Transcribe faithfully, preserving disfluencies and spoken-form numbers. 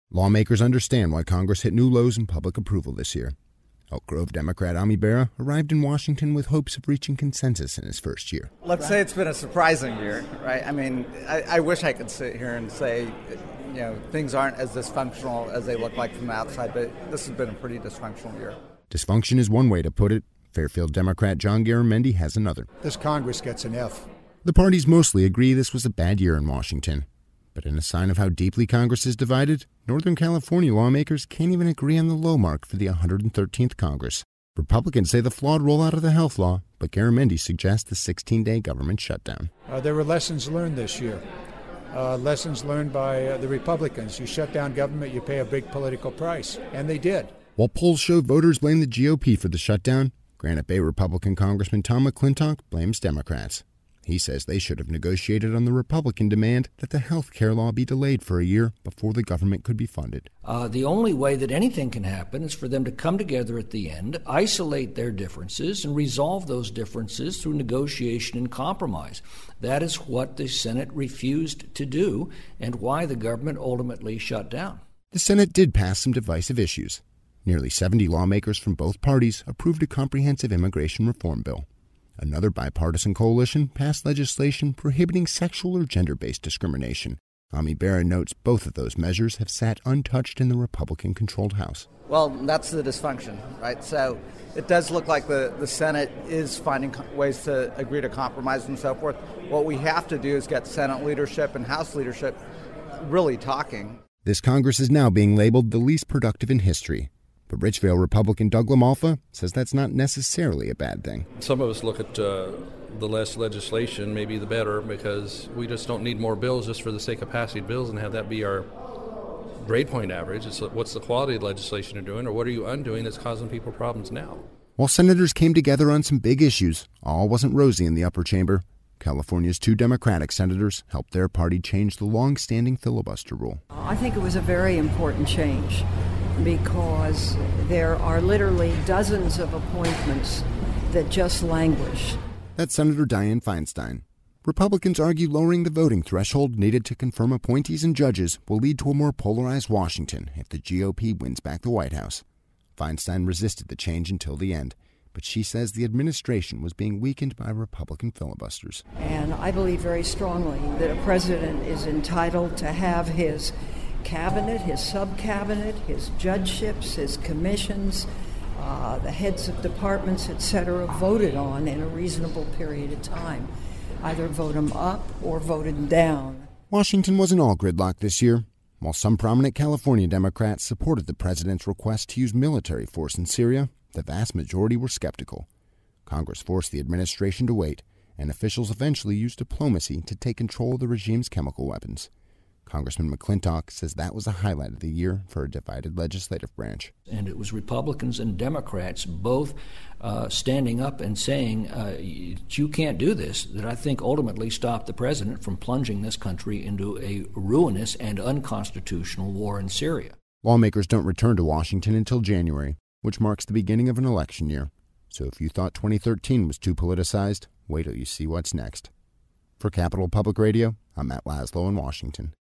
Lawmakers understand why Congress hit new lows in public approval this year. Elk Grove Democrat Ami Bera arrived in Washington with hopes of reaching consensus in his first year. Let's say it's been a surprising year, right? I mean, I, I wish I could sit here and say, you know, things aren't as dysfunctional as they look like from the outside, but this has been a pretty dysfunctional year. Dysfunction is one way to put it. Fairfield Democrat John Garamendi has another. This Congress gets an F. The parties mostly agree this was a bad year in Washington. But in a sign of how deeply Congress is divided, Northern California lawmakers can't even agree on the low mark for the one hundred thirteenth Congress. Republicans say the flawed rollout of the health law, but Garamendi suggests the sixteen-day government shutdown. Uh, there were lessons learned this year. Uh, lessons learned by uh, the Republicans. You shut down government, you pay a big political price. And they did. While polls show voters blame the G O P for the shutdown, Granite Bay Republican Congressman Tom McClintock blames Democrats. He says they should have negotiated on the Republican demand that the health care law be delayed for a year before the government could be funded. Uh, the only way that anything can happen is for them to come together at the end, isolate their differences, and resolve those differences through negotiation and compromise. That is what the Senate refused to do and why the government ultimately shut down. The Senate did pass some divisive issues. Nearly seventy lawmakers from both parties approved a comprehensive immigration reform bill. Another bipartisan coalition passed legislation prohibiting sexual or gender-based discrimination. Ami Bera notes both of those measures have sat untouched in the Republican-controlled House. Well, that's the dysfunction, right? So it does look like the, the Senate is finding ways to agree to compromise and so forth. What we have to do is get Senate leadership and House leadership really talking. This Congress is now being labeled the least productive in history. But Richvale Republican Doug LaMalfa says that's not necessarily a bad thing. Some of us look at uh, the less legislation, maybe the better, because we just don't need more bills just for the sake of passing bills and have that be our grade point average. It's what's the quality of legislation you're doing, or what are you undoing that's causing people problems now? While senators came together on some big issues, all wasn't rosy in the upper chamber. California's two Democratic senators helped their party change the long-standing filibuster rule. I think it was a very important change, because there are literally dozens of appointments that just languish. That's Senator Dianne Feinstein. Republicans argue lowering the voting threshold needed to confirm appointees and judges will lead to a more polarized Washington if the G O P wins back the White House. Feinstein resisted the change until the end, but she says the administration was being weakened by Republican filibusters. And I believe very strongly that a president is entitled to have his cabinet, his sub-cabinet, his judgeships, his commissions, uh, the heads of departments, et cetera, voted on in a reasonable period of time. Either vote them up or voted down. Washington wasn't all gridlock this year. While some prominent California Democrats supported the president's request to use military force in Syria, the vast majority were skeptical. Congress forced the administration to wait, and officials eventually used diplomacy to take control of the regime's chemical weapons. Congressman McClintock says that was a highlight of the year for a divided legislative branch. And it was Republicans and Democrats both uh, standing up and saying, uh, you can't do this, that I think ultimately stopped the president from plunging this country into a ruinous and unconstitutional war in Syria. Lawmakers don't return to Washington until January, which marks the beginning of an election year. So if you thought twenty thirteen was too politicized, wait till you see what's next. For Capital Public Radio, I'm Matt Laszlo in Washington.